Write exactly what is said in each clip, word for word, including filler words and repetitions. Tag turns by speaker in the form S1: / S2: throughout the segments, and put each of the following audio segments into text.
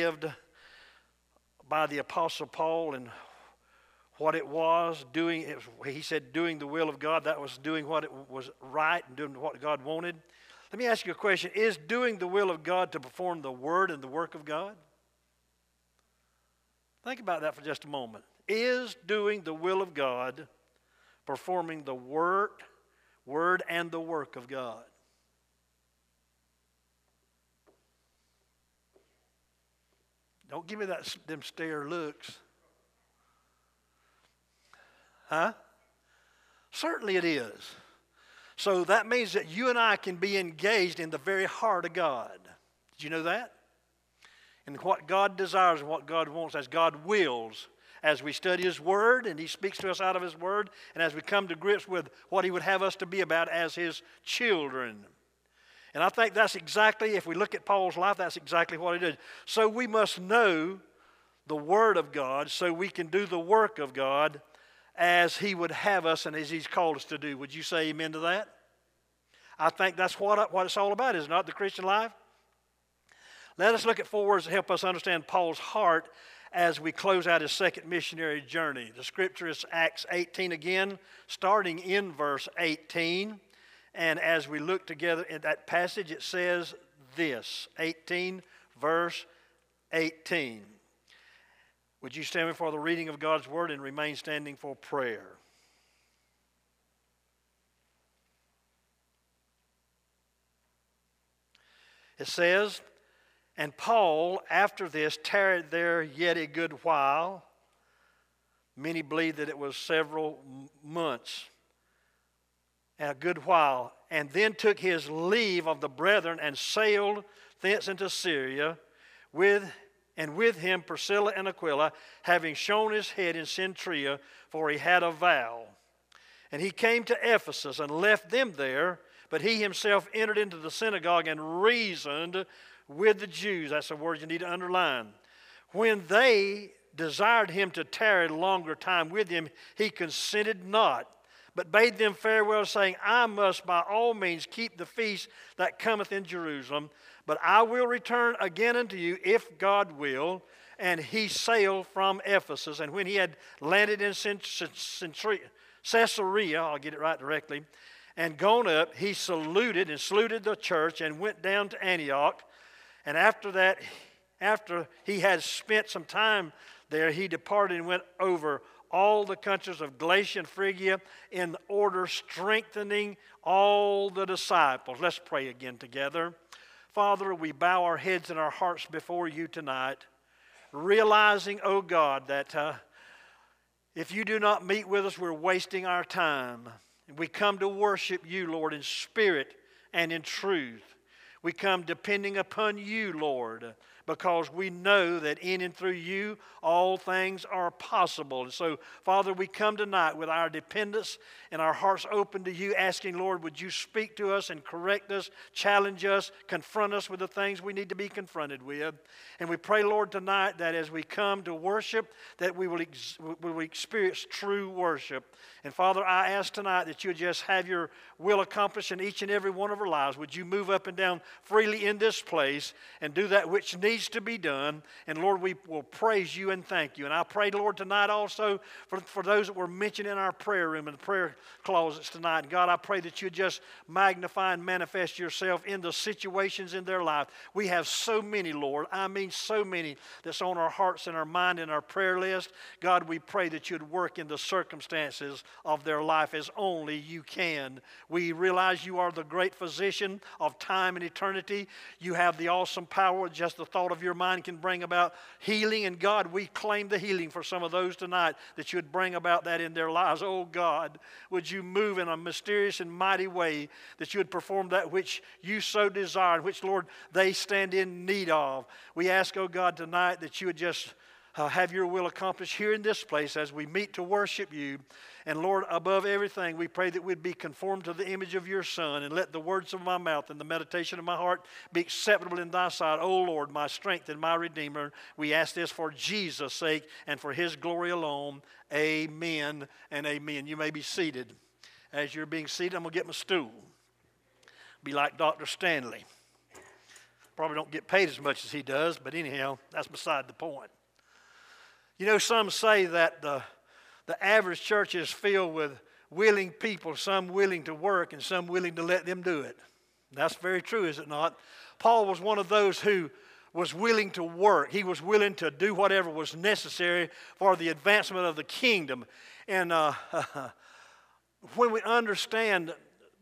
S1: lived by the Apostle Paul and what it was, doing, it was, he said doing the will of God, that was doing what it was right and doing what God wanted. Let me ask you a question. Is doing the will of God to perform the word and the work of God? Think about that for just a moment. Is doing the will of God performing the word, word and the work of God? Don't give me that them stare looks. Huh? Certainly it is. So that means that you and I can be engaged in the very heart of God. Did you know that? And what God desires and what God wants, as God wills, as we study His Word and He speaks to us out of His Word, and as we come to grips with what He would have us to be about as His children. And I think that's exactly, if we look at Paul's life, that's exactly what he did. So we must know the Word of God so we can do the work of God as He would have us and as He's called us to do. Would you say amen to that? I think that's what, what it's all about, is not the Christian life? Let us look at four words that help us understand Paul's heart as we close out his second missionary journey. The scripture is Acts eighteen again, starting in verse eighteen. And as we look together in that passage, it says this, eighteen, verse eighteen. Would you stand before the reading of God's Word and remain standing for prayer? It says, and Paul, after this, tarried there yet a good while. Many believe that it was several months, and a good while, and then took his leave of the brethren and sailed thence into Syria, with and with him Priscilla and Aquila, having shown his head in Cenchrea, for he had a vow. And he came to Ephesus and left them there, but he himself entered into the synagogue and reasoned with the Jews. That's a word you need to underline. When they desired him to tarry longer time with him, he consented not, but bade them farewell, saying, I must by all means keep the feast that cometh in Jerusalem, but I will return again unto you, if God will. And he sailed from Ephesus. And when he had landed in Caesarea, I'll get it right directly, and gone up, he saluted and saluted the church and went down to Antioch. And after that, after he had spent some time there, he departed and went over all the countries of Galatia and Phrygia in order, strengthening all the disciples. Let's pray again together. Father, we bow our heads and our hearts before you tonight, realizing, oh God, that uh, if you do not meet with us, we're wasting our time. We come to worship you, Lord, in spirit and in truth. We come depending upon you, Lord, because we know that in and through you all things are possible. And so, Father, we come tonight with our dependence and our hearts open to you, asking, Lord, would you speak to us and correct us, challenge us, confront us with the things we need to be confronted with. And we pray, Lord, tonight that as we come to worship, that we will, ex- we will experience true worship. And Father, I ask tonight that you would just have your will accomplished in each and every one of our lives. Would you move up and down freely in this place and do that which needs to be done. And Lord, we will praise you and thank you. And I pray, Lord, tonight also for, for those that were mentioned in our prayer room and the prayer closets tonight. God, I pray that you just magnify and manifest yourself in the situations in their life. We have so many, Lord. I mean so many that's on our hearts and our mind and our prayer list. God, we pray that you'd work in the circumstances of their life as only you can. We realize you are the great physician of time and eternity. You have the awesome power, just the thought of your mind can bring about healing. And God, we claim the healing for some of those tonight, that you would bring about that in their lives. Oh God, would you move in a mysterious and mighty way, that you would perform that which you so desire, which, Lord, they stand in need of. We ask, oh God, tonight that you would just Uh, have your will accomplished here in this place as we meet to worship you. And Lord, above everything, we pray that we'd be conformed to the image of your Son, and let the words of my mouth and the meditation of my heart be acceptable in thy sight, O Lord, my strength and my Redeemer. We ask this for Jesus' sake and for his glory alone. Amen and amen. You may be seated. As you're being seated, I'm going to get my stool. Be like Doctor Stanley. Probably don't get paid as much as he does, but anyhow, that's beside the point. You know, some say that the, the average church is filled with willing people, some willing to work and some willing to let them do it. That's very true, is it not? Paul was one of those who was willing to work. He was willing to do whatever was necessary for the advancement of the kingdom. And uh, when we understand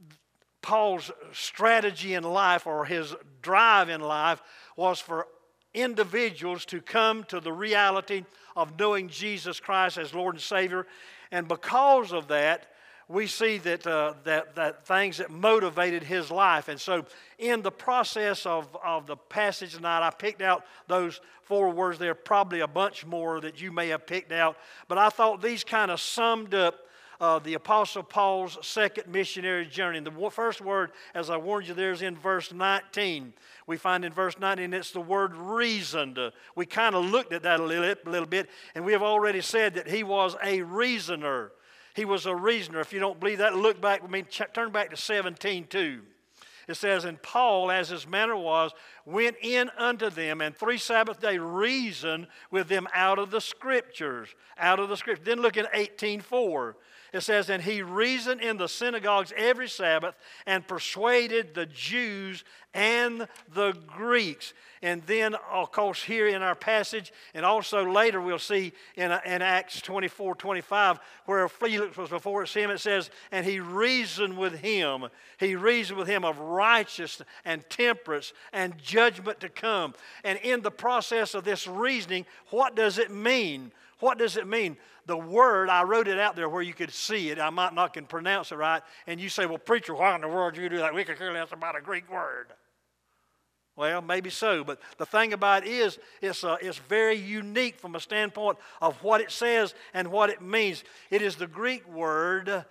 S1: Paul's strategy in life, or his drive in life, was for individuals to come to the reality of knowing Jesus Christ as Lord and Savior. And because of that, we see that, uh, that, that things that motivated his life. And so in the process of, of the passage tonight, I picked out those four words. There are probably a bunch more that you may have picked out. But I thought these kind of summed up uh, the Apostle Paul's second missionary journey. And the first word, as I warned you, there is in verse nineteen. We find in verse nineteen, it's the word reasoned. Uh, we kind of looked at that a little, a little bit, and we have already said that he was a reasoner. He was a reasoner. If you don't believe that, look back with me. Turn back to seventeen two. It says, and Paul, as his manner was, went in unto them, and three Sabbath days reasoned with them out of the Scriptures. Out of the Scriptures. Then look at eighteen four. It says, and he reasoned in the synagogues every Sabbath and persuaded the Jews and the Greeks. And then, of course, here in our passage, and also later we'll see in, in Acts twenty-four twenty-five, where Felix was before him, it says, and he reasoned with him. He reasoned with him of righteousness and temperance and judgment to come. And in the process of this reasoning, what does it mean? What does it mean? The word, I wrote it out there where you could see it. I might not can pronounce it right. And you say, well, preacher, why in the world do you do that? We could care less about a Greek word. Well, maybe so. But the thing about it is, it's, uh, it's very unique from a standpoint of what it says and what it means. It is the Greek word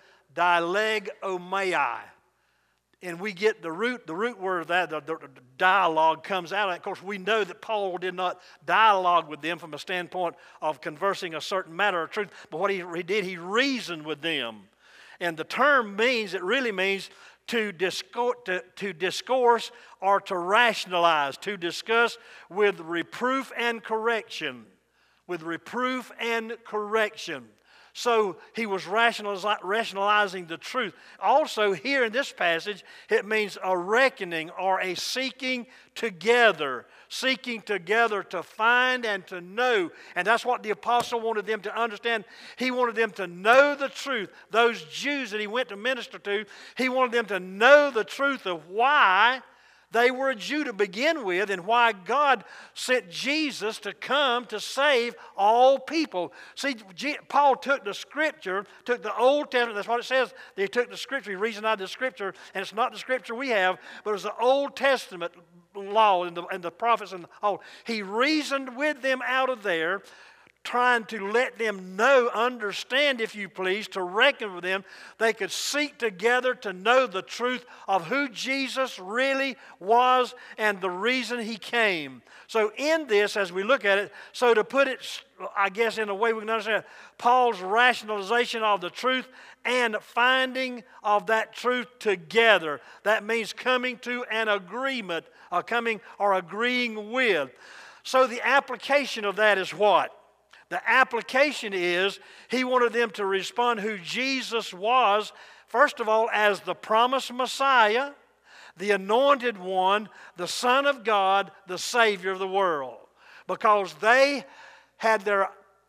S1: dilegomai. And we get the root, the root word of that, the, the, the dialogue comes out of it. Of course, we know that Paul did not dialogue with them from a standpoint of conversing a certain matter of truth. But what he, he did, he reasoned with them. And the term means, it really means to discourse, to, to discourse or to rationalize, to discuss with reproof and correction. With reproof and correction. So he was rationalizing the truth. Also, here in this passage, it means a reckoning or a seeking together. Seeking together to find and to know. And that's what the apostle wanted them to understand. He wanted them to know the truth. Those Jews that he went to minister to, he wanted them to know the truth of why they were a Jew to begin with, and why God sent Jesus to come to save all people. See, Paul took the Scripture, took the Old Testament, that's what it says. He took the Scripture, he reasoned out the Scripture, and it's not the Scripture we have, but it's the Old Testament law and the, and the prophets and all. He reasoned with them out of there, trying to let them know, understand, if you please, to reckon with them. They could seek together to know the truth of who Jesus really was and the reason he came. So in this, as we look at it, so to put it, I guess in a way we can understand, Paul's rationalization of the truth and finding of that truth together. That means coming to an agreement, or coming or agreeing with. So the application of that is what? The application is he wanted them to respond who Jesus was, first of all, as the promised Messiah, the anointed one, the Son of God, the Savior of the world. Because they had their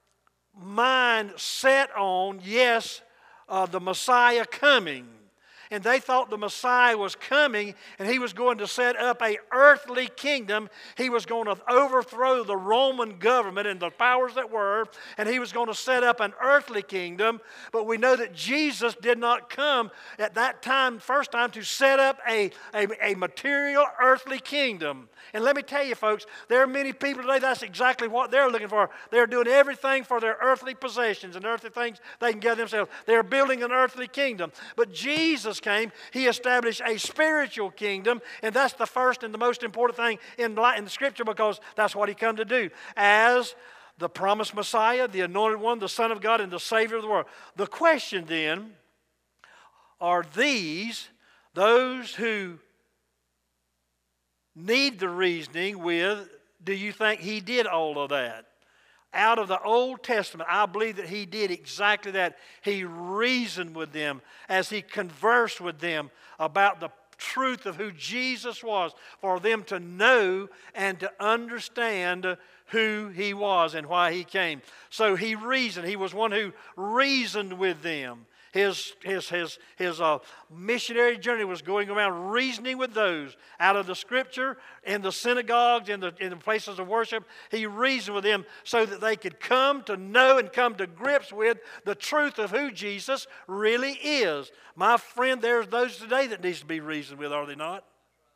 S1: mind set on, yes, uh, the Messiah coming. And they thought the Messiah was coming and he was going to set up an earthly kingdom. He was going to overthrow the Roman government and the powers that were, and he was going to set up an earthly kingdom. But we know that Jesus did not come at that time, first time, to set up a, a, a material earthly kingdom. And let me tell you, folks, there are many people today, that's exactly what they're looking for. They're doing everything for their earthly possessions and earthly things they can get themselves. They're building an earthly kingdom. But Jesus came, he established a spiritual kingdom, and that's the first and the most important thing in, in the Scripture, because that's what he come to do. As the promised Messiah, the anointed one, the Son of God, and the Savior of the world. The question then, are these those who need the reasoning with, do you think he did all of that? Out of the Old Testament, I believe that he did exactly that. He reasoned with them as he conversed with them about the truth of who Jesus was, for them to know and to understand who he was and why he came. So he reasoned. He was one who reasoned with them. His, his, his, his uh, missionary journey was going around reasoning with those out of the Scripture, in the synagogues, in the, in the places of worship. He reasoned with them so that they could come to know and come to grips with the truth of who Jesus really is. My friend, there's those today that needs to be reasoned with, are they not?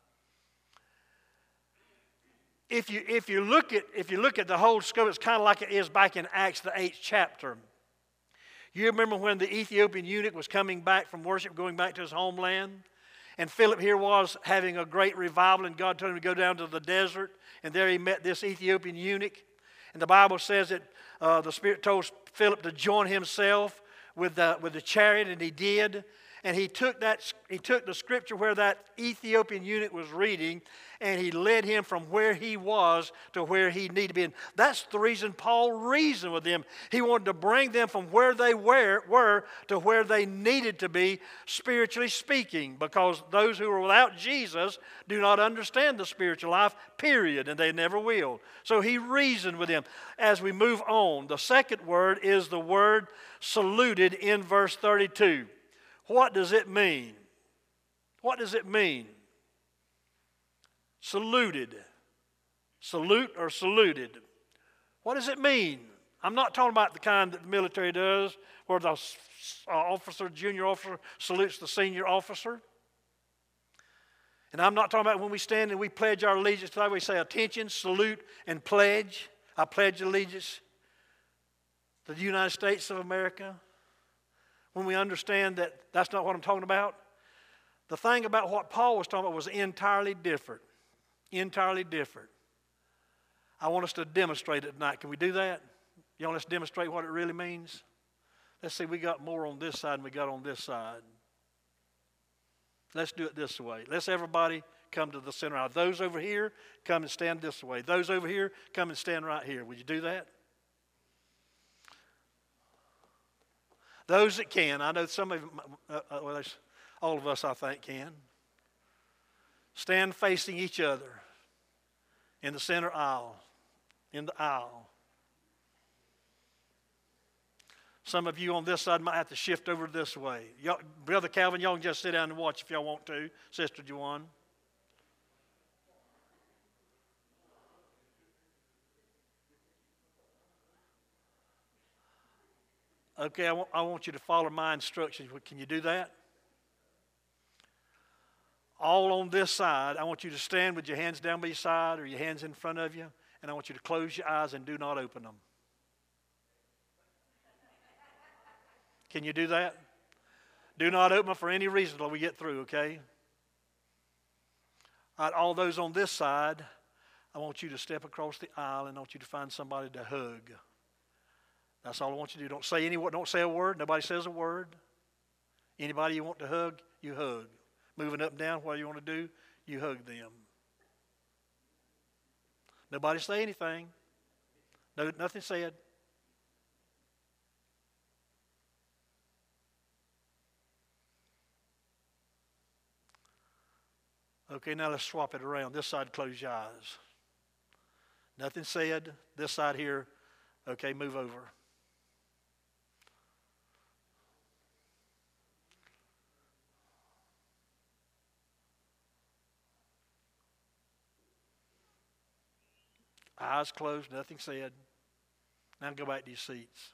S1: If you, if you, look, at, if you look at the whole scope, it's kind of like it is back in Acts, the eighth chapter. You remember when the Ethiopian eunuch was coming back from worship, going back to his homeland? And Philip here was having a great revival, and God told him to go down to the desert, and there he met this Ethiopian eunuch. And the Bible says that uh, the Spirit told Philip to join himself with the, with the chariot, and he did. And he took that, he took the scripture where that Ethiopian eunuch was reading, and he led him from where he was to where he needed to be. And that's the reason Paul reasoned with them. He wanted to bring them from where they were, were to where they needed to be, spiritually speaking, because those who are without Jesus do not understand the spiritual life, period, and they never will. So he reasoned with them. As we move on, the second word is the word saluted in verse thirty-two. What does it mean? What does it mean? Saluted. Salute or saluted. What does it mean? I'm not talking about the kind that the military does, where the officer, junior officer, salutes the senior officer. And I'm not talking about when we stand and we pledge our allegiance to that. We say attention, salute, and pledge. I pledge allegiance to the United States of America. When we understand that that's not what I'm talking about. The thing about what Paul was talking about was entirely different. Entirely different. I want us to demonstrate it tonight. Can we do that? You want us to demonstrate what it really means? Let's see, we got more on this side than we got on this side. Let's do it this way. Let's everybody come to the center aisle. Those over here, come and stand this way. Those over here, come and stand right here. Would you do that? Those that can, I know some of uh, uh, well, all of us, I think, can. Stand facing each other in the center aisle, in the aisle. Some of you on this side might have to shift over this way. Y'all, Brother Calvin, y'all can just sit down and watch if y'all want to. Sister Juwan. Okay, I want, I want you to follow my instructions. Can you do that? All on this side, I want you to stand with your hands down by your side or your hands in front of you, and I want you to close your eyes and do not open them. Can you do that? Do not open them for any reason until we get through, okay? All right, all those on this side, I want you to step across the aisle and I want you to find somebody to hug. That's all I want you to do. Don't say any, don't say a word. Nobody says a word. Anybody you want to hug, you hug. Moving up and down, what you want to do, you hug them. Nobody say anything. No, nothing said. Okay, now let's swap it around. This side, close your eyes. Nothing said. This side here, okay, move over. Eyes closed, nothing said. Now go back to your seats.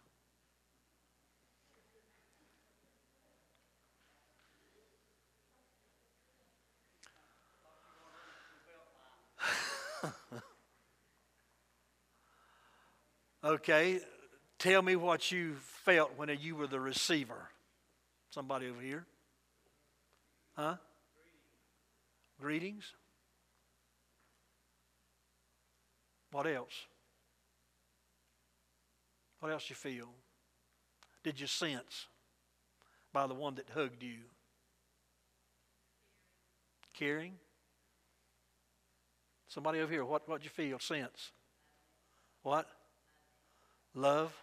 S1: Okay, tell me what you felt when you were the receiver. Somebody over here. Huh? Greetings. What else? What else you feel? Did you sense by the one that hugged you? Caring? Somebody over here, what what you feel, sense? What? Love.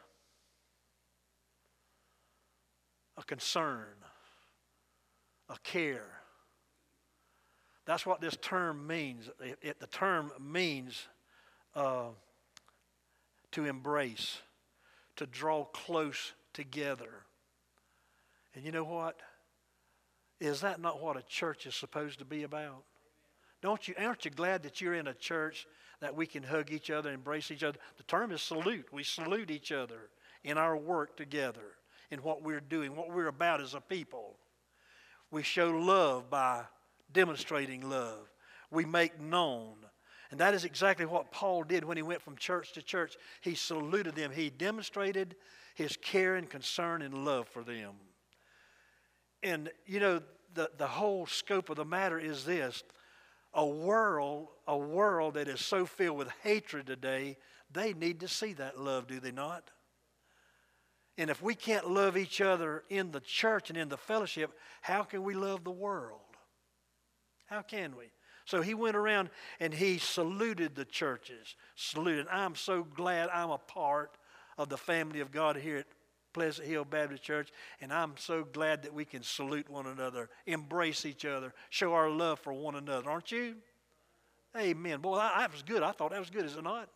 S1: A concern. A care. That's what this term means. It, it, the term means uh, to embrace, to draw close together. And you know what? Is that not what a church is supposed to be about? Don't you? Aren't you glad that you're in a church that we can hug each other, embrace each other? The term is salute. We salute each other in our work together, in what we're doing, what we're about as a people. We show love by demonstrating love. We make known. And that is exactly what Paul did when he went from church to church. He saluted them. He demonstrated his care and concern and love for them. And, you know, the, the whole scope of the matter is this. A world, a world that is so filled with hatred today, they need to see that love, do they not? And if we can't love each other in the church and in the fellowship, how can we love the world? How can we? So he went around and he saluted the churches. Saluted. I'm so glad I'm a part of the family of God here at Pleasant Hill Baptist Church, and I'm so glad that we can salute one another, embrace each other, show our love for one another. Aren't you? Amen. Boy, that was good. I thought that was good, is it not?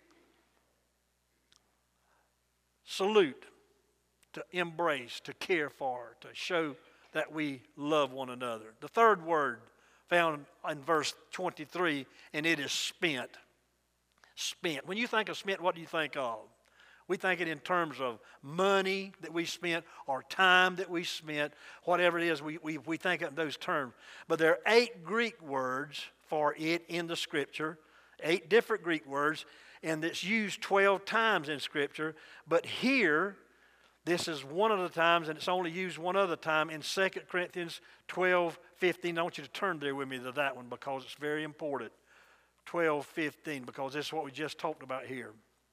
S1: Salute, to embrace, to care for, to show that we love one another. The third word found in verse twenty-three, and it is spent. Spent. When you think of spent, what do you think of? We think it in terms of money that we spent or time that we spent, whatever it is, we, we, we think in those terms. But there are eight Greek words for it in the Scripture, eight different Greek words, and it's used twelve times in Scripture. But here, this is one of the times, and it's only used one other time in Second Corinthians twelve fifteen. I want you to turn there with me to that one because it's very important. twelve fifteen, because this is what we just talked about here.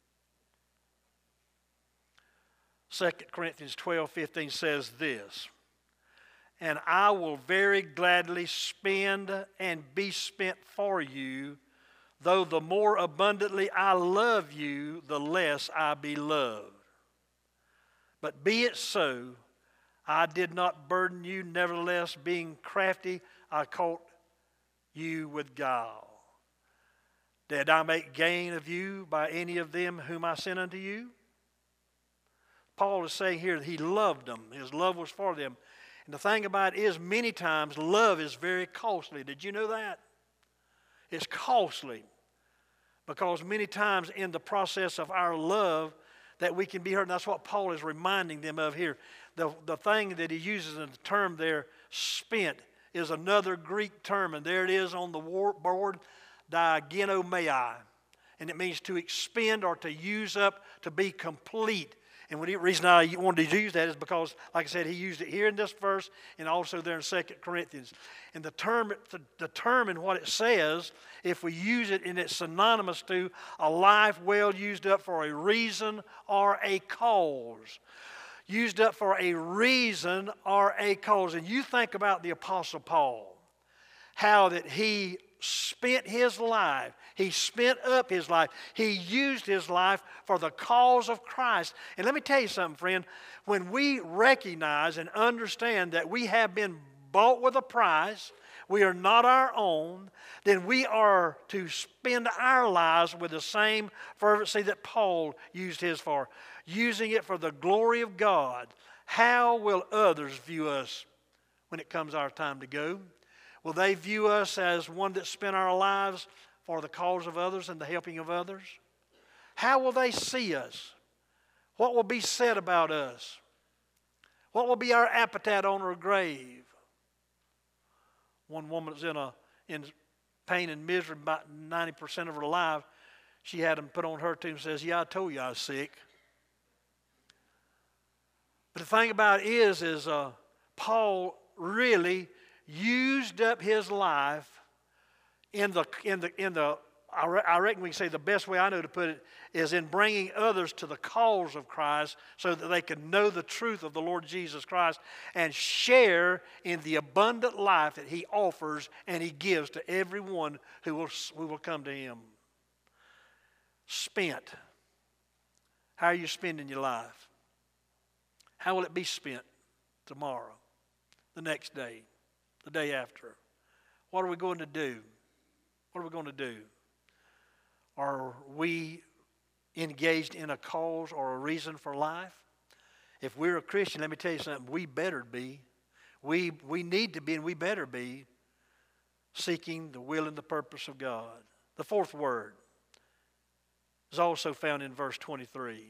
S1: Second Corinthians twelve fifteen says this, and I will very gladly spend and be spent for you, though the more abundantly I love you, the less I be loved. But be it so, I did not burden you, nevertheless, being crafty, I caught you with guile. Did I make gain of you by any of them whom I sent unto you? Paul is saying here that he loved them. His love was for them. And the thing about it is, many times, love is very costly. Did you know that? It's costly. Because many times in the process of our love, that we can be hurt. And that's what Paul is reminding them of here. The, the thing that he uses in the term there, spent, is another Greek term. And there it is on the board, diagenomai. And it means to expend or to use up, to be complete. And the reason I wanted to use that is because, like I said, he used it here in this verse and also there in Second Corinthians. And the term, to determine what it says, if we use it and it's synonymous to a life well used up for a reason or a cause. Used up for a reason or a cause. And you think about the Apostle Paul, how that he spent his life. He spent up his life. He used his life for the cause of Christ. And let me tell you something, friend. When we recognize and understand that we have been bought with a price, we are not our own, then we are to spend our lives with the same fervency that Paul used his for, using it for the glory of God. How will others view us when it comes our time to go? Will they view us as one that spent our lives for the cause of others and the helping of others? How will they see us? What will be said about us? What will be our appetite on our grave? One woman was in, a, in pain and misery about ninety percent of her life. She had them put on her tomb and says, yeah, I told you I was sick. But the thing about it is, is uh, Paul really used up his life in the in the in the I, re- I reckon we can say the best way I know to put it is in bringing others to the cause of Christ so that they can know the truth of the Lord Jesus Christ and share in the abundant life that He offers and He gives to everyone who will, who will come to Him. Spent. How are you spending your life? How will it be spent tomorrow, the next day, the day after? What are we going to do? What are we going to do? Are we engaged in a cause or a reason for life? If we're a Christian, let me tell you something, we better be. We, we need to be and we better be seeking the will and the purpose of God. The fourth word is also found in verse twenty-three.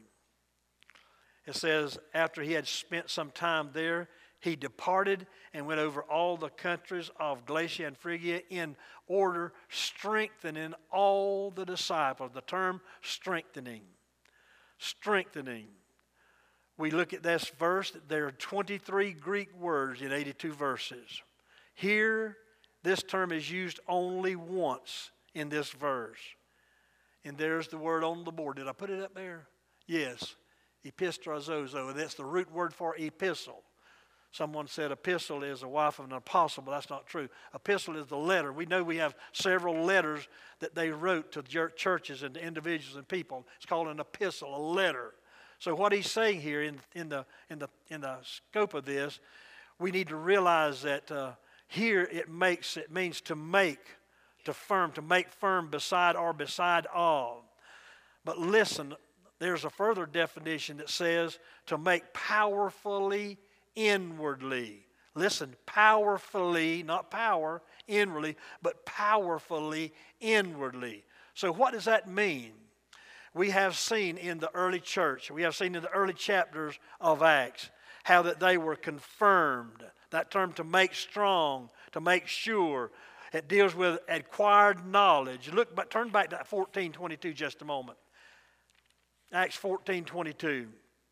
S1: It says, after he had spent some time there, he departed and went over all the countries of Galatia and Phrygia in order, strengthening all the disciples. The term strengthening. Strengthening. We look at this verse. There are twenty-three Greek words in eighty-two verses. Here, this term is used only once in this verse. And there's the word on the board. Did I put it up there? Yes. Epistrazozo. And that's the root word for epistle. Someone said epistle is a wife of an apostle, but that's not true. Epistle is the letter. We know we have several letters that they wrote to churches and to individuals and people. It's called an epistle, a letter. So what he's saying here in, in, the, in, the, in the scope of this, we need to realize that uh, here it makes it means to make, to firm, to make firm beside or beside of. But listen, there's a further definition that says to make powerfully inwardly. Listen, powerfully, not power, inwardly, but powerfully inwardly. So what does that mean? We have seen in the early church, we have seen in the early chapters of Acts, how that they were confirmed. That term to make strong, to make sure. It deals with acquired knowledge. Look, but turn back to fourteen twenty-two just a moment. Acts fourteen twenty-two.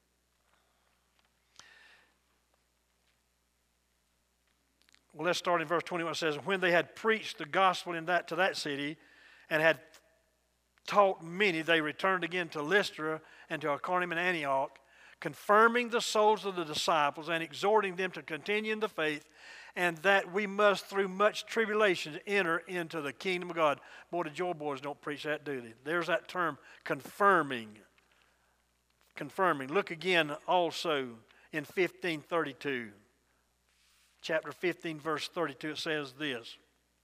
S1: Well, let's start in verse twenty-one. It says, when they had preached the gospel in that to that city and had taught many, they returned again to Lystra and to Iconium and Antioch, confirming the souls of the disciples and exhorting them to continue in the faith, and that we must through much tribulation enter into the kingdom of God. Boy, the Joy Boys don't preach that, do they? There's that term, confirming. Confirming. Look again also in fifteen thirty-two. Chapter fifteen, verse thirty-two, it says this.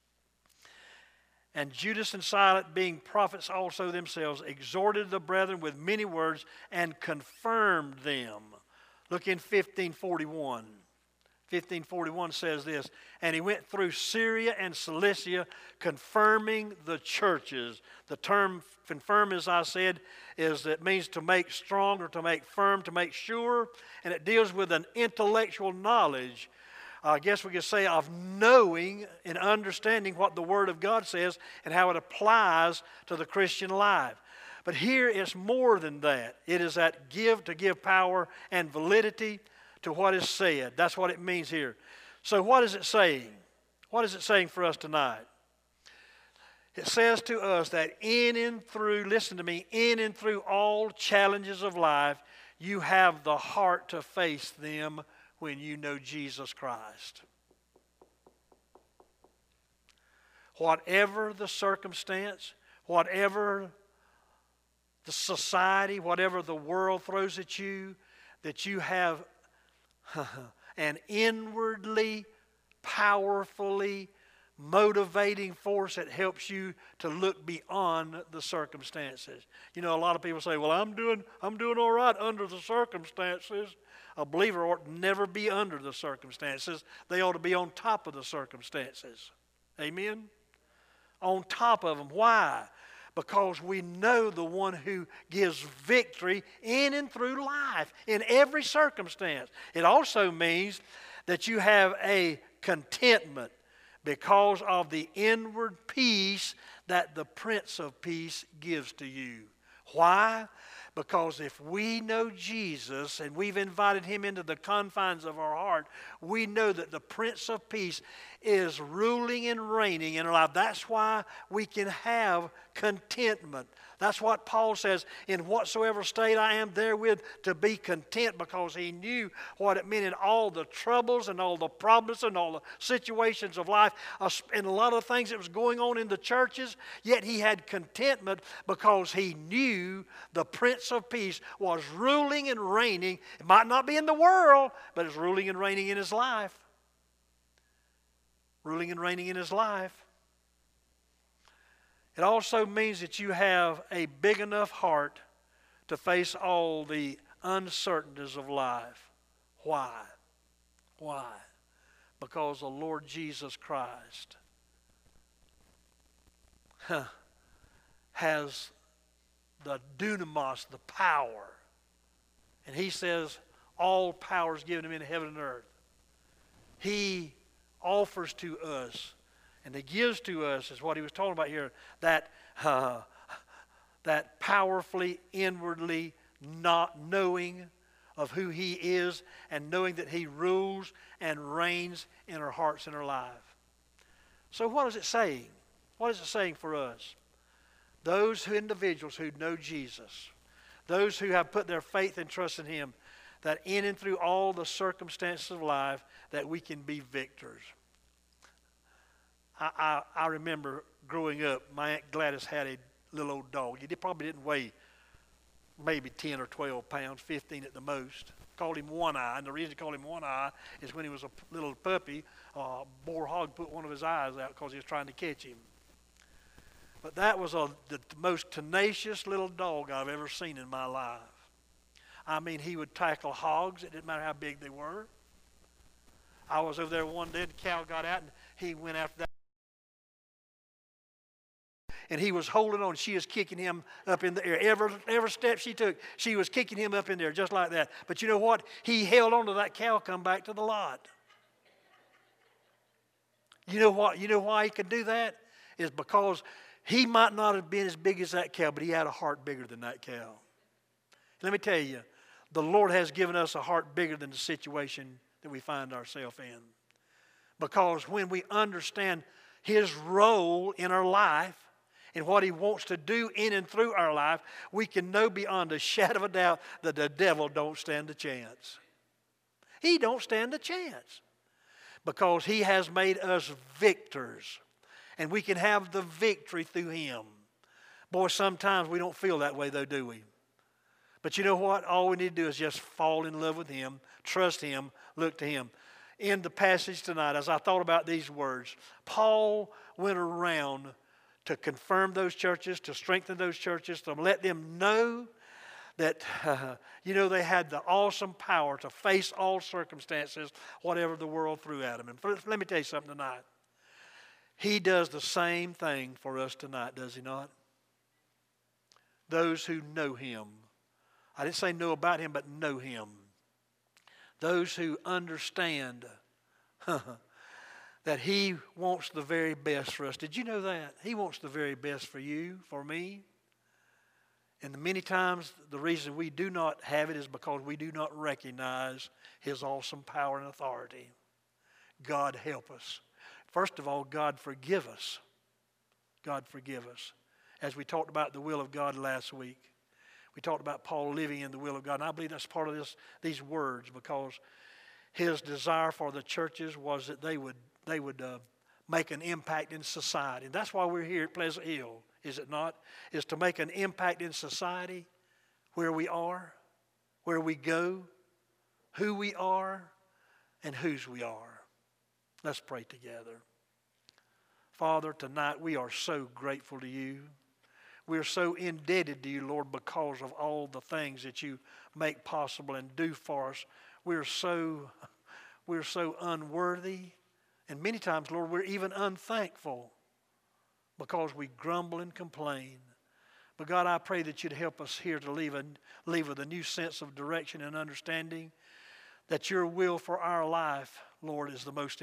S1: And Judas and Silas, being prophets also themselves, exhorted the brethren with many words and confirmed them. Look in fifteen forty-one. fifteen forty-one says this, and he went through Syria and Cilicia, confirming the churches. The term confirm, as I said, is it means to make strong or to make firm, to make sure, and it deals with an intellectual knowledge, I guess we could say, of knowing and understanding what the Word of God says and how it applies to the Christian life. But here it's more than that. It is that give to give power and validity to what is said. That's what it means here. So what is it saying? What is it saying for us tonight? It says to us that in and through, listen to me, in and through all challenges of life, you have the heart to face them when you know Jesus Christ. Whatever the circumstance, whatever the society, whatever the world throws at you, that you have an inwardly, powerfully motivating force that helps you to look beyond the circumstances. You know, a lot of people say, well, I'm doing, I'm doing all right under the circumstances. A believer ought to never be under the circumstances. They ought to be on top of the circumstances. Amen? On top of them. Why? Because we know the one who gives victory in and through life, in every circumstance. It also means that you have a contentment because of the inward peace that the Prince of Peace gives to you. Why? Because if we know Jesus and we've invited Him into the confines of our heart, we know that the Prince of Peace is ruling and reigning in our life. That's why we can have contentment. That's what Paul says, in whatsoever state I am therewith to be content, because he knew what it meant in all the troubles and all the problems and all the situations of life and a lot of things that was going on in the churches. Yet he had contentment because he knew the Prince of Peace was ruling and reigning. It might not be in the world, but it's ruling and reigning in his life. Ruling and reigning in his life. It also means that you have a big enough heart to face all the uncertainties of life. Why? Why? Because the Lord Jesus Christ huh, has the dunamis, the power. And he says, all power is given to me in heaven and earth. He offers to us, and he gives to us, is what he was talking about here, that uh, that powerfully, inwardly not knowing of who he is, and knowing that he rules and reigns in our hearts and our life. So what is it saying? What is it saying for us? Those who, individuals who know Jesus, those who have put their faith and trust in him, that in and through all the circumstances of life, that we can be victors. I, I, I remember growing up, my Aunt Gladys had a little old dog. He probably didn't weigh maybe ten or twelve pounds, fifteen at the most. Called him One Eye, and the reason they called him One Eye is when he was a little puppy, uh, Boar Hog put one of his eyes out because he was trying to catch him. But that was a, the most tenacious little dog I've ever seen in my life. I mean, he would tackle hogs. It didn't matter how big they were. I was over there one day, the cow got out, and he went after that. And he was holding on. She was kicking him up in the air. Every, every step she took, she was kicking him up in there just like that. But you know what? He held on to that cow, come back to the lot. You know what? You know why he could do that? Is because he might not have been as big as that cow, but he had a heart bigger than that cow. Let me tell you, the Lord has given us a heart bigger than the situation that we find ourselves in. Because when we understand his role in our life and what he wants to do in and through our life, we can know beyond a shadow of a doubt that the devil don't stand a chance. He don't stand a chance. Because he has made us victors. And we can have the victory through him. Boy, sometimes we don't feel that way though, do we? But you know what? All we need to do is just fall in love with him, trust him, look to him. In the passage tonight, as I thought about these words, Paul went around to confirm those churches, to strengthen those churches, to let them know that, uh, you know, they had the awesome power to face all circumstances, whatever the world threw at them. And let me tell you something tonight. He does the same thing for us tonight, does he not? Those who know him. I didn't say know about him, but know him. Those who understand that he wants the very best for us. Did you know that? He wants the very best for you, for me. And many times the reason we do not have it is because we do not recognize his awesome power and authority. God help us. First of all, God forgive us. God forgive us. As we talked about the will of God last week, we talked about Paul living in the will of God. And I believe that's part of this, these words, because his desire for the churches was that they would, they would uh, make an impact in society. And that's why we're here at Pleasant Hill, is it not? Is to make an impact in society, where we are, where we go, who we are, and whose we are. Let's pray together. Father, tonight we are so grateful to you. We are so indebted to you, Lord, because of all the things that you make possible and do for us. We're so, we're so unworthy. And many times, Lord, we're even unthankful because we grumble and complain. But God, I pray that you'd help us here to leave, a, leave with a new sense of direction and understanding that your will for our life, Lord, is the most important.